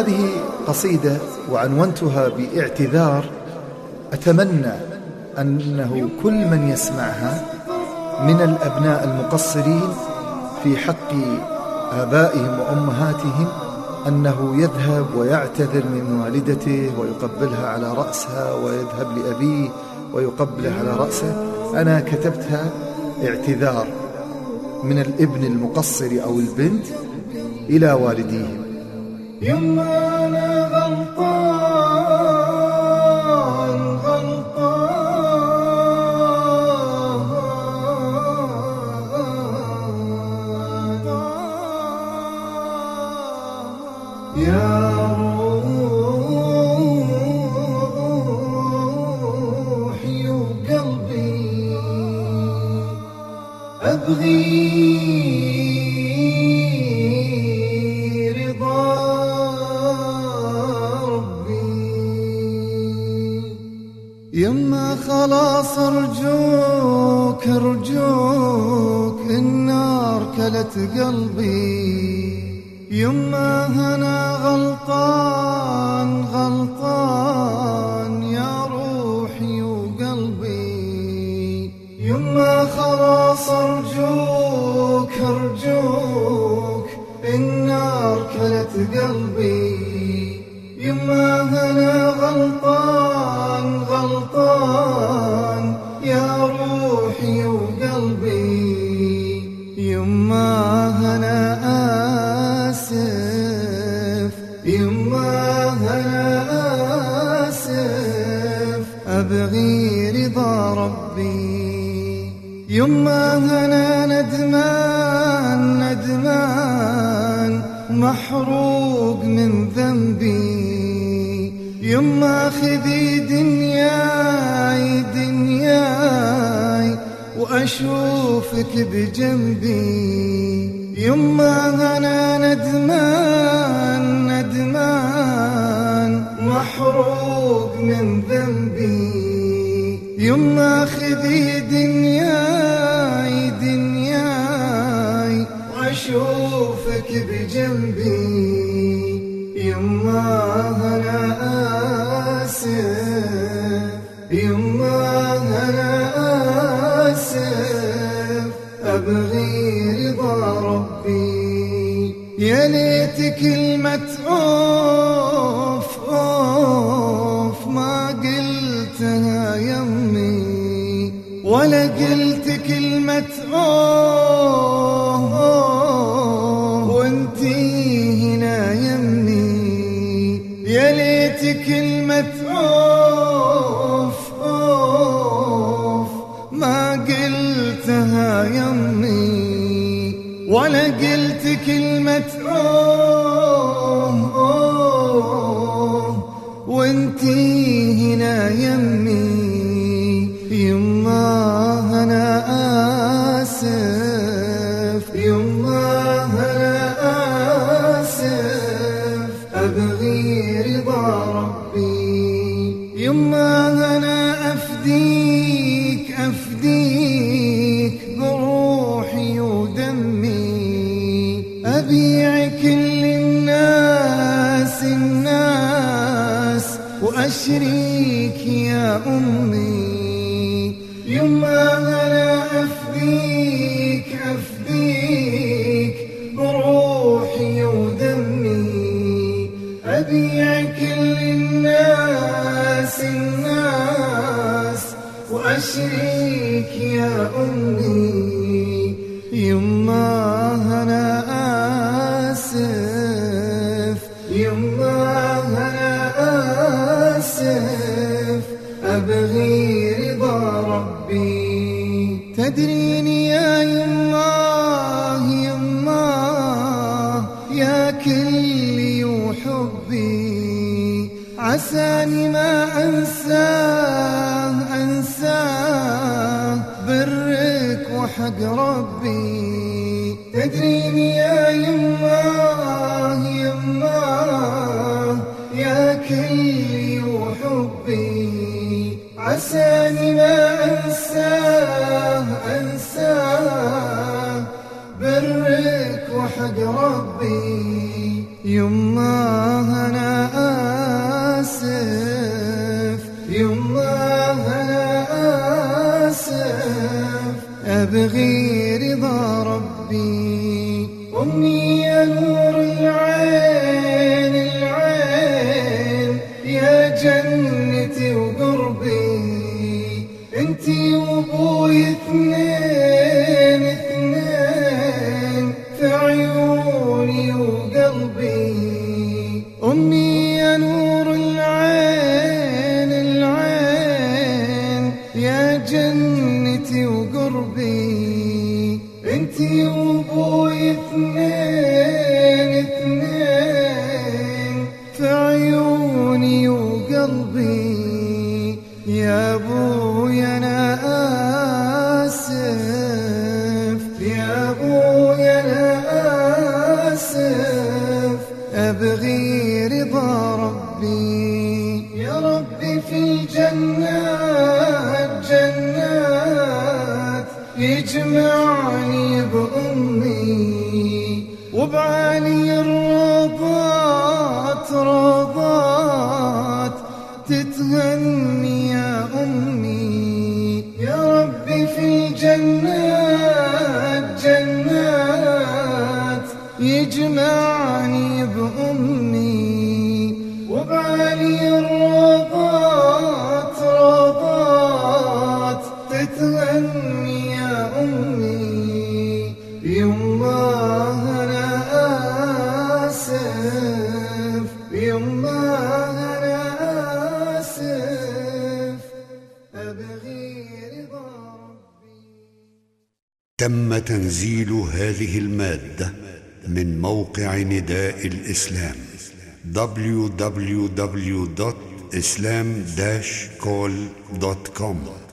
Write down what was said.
هذه قصيدة وعنونتها باعتذار، أتمنى أنه كل من يسمعها من الأبناء المقصرين في حق آبائهم وأمهاتهم أنه يذهب ويعتذر من والدته ويقبلها على رأسها، ويذهب لأبيه ويقبله على رأسه. أنا كتبتها اعتذار من الابن المقصر أو البنت إلى والديهم. يما أنا غلطان يا روحي وقلبي، أبغي رضا ربي. يما خلاص أرجوك أرجوك، النار كلت قلبي. يما أنا غلطان غلطان يا روحي وقلبي. يما خلاص أرجوك أرجوك، النار كلت قلبي. يما أنا غلطان غلطان يا روحي وقلبي. يما أنا آسف، يما أنا آسف، أبغي رضا ربي. يما أنا ندمان ندمان، محروق من ذنبي. يما خذي دنياي دنياي، وأشوفك بجنبي. يما أنا ندمان ندمان، محروق من ذنبي. يما خذي دنياي دنياي، وأشوفك بجنبي. يما أنا آسف، يما أنا آسف، أبغي رضا ربي. يا ليت كلمة أوف أوف ما قلتها يمي، ولا قلت كلمة أوه وانتي هنا يمي. يا ليت كلمة أوف أوف ما قلتها يمي، ولا قلت كلمة أوه وانتي هنا يمي. يما أنا آسف، يما أنا آسف، أبغي رضا ربي. يما أنا أفديك أفديك بروحي ودمي، أبيع كل الناس الناس، وأشريك يا أمي. يما أنا أفديك أفديك بروحي ودمي، أبيع كل الناس الناس، وأشريك يا أمي. يما أنا آسف، يما أنا آسف، أبغي رضا ربي. تدريني يا يماه يماه يا كلي وحبي، عساني ما أنساه أنساه برك وحق ربي. تدريني يا يماه يماه يا كلي وحبي، عساني ما أنساه أنساه برك وحق ربي. يما أنا أبغي رضا ربي. أمي يا نور العين العين، يا جنتي وقربي، انتي وابوي اثنين اثنين في عيوني وقلبي. أمي يا نور العين العين، يا جنتي وقربي، انتي وابوي اثنين اثنين في عيوني وقلبي. يا ابوي انا اسف، يا ابوي انا اسف، ابغي رضا ربي. يا ربي في الجنات جنات، يجمعني بأمي، وبعالي الروضات روضات تتهني يا أمي. يا ربي في الجنات جنات، يجمعني بأمي، وبعالي الروضات روضات تتهني يا أمي. يما أنا آسف، يما أنا آسف، أبغي رضا ربي. تم تنزيل هذه المادة من موقع نداء الإسلام www.islam-call.com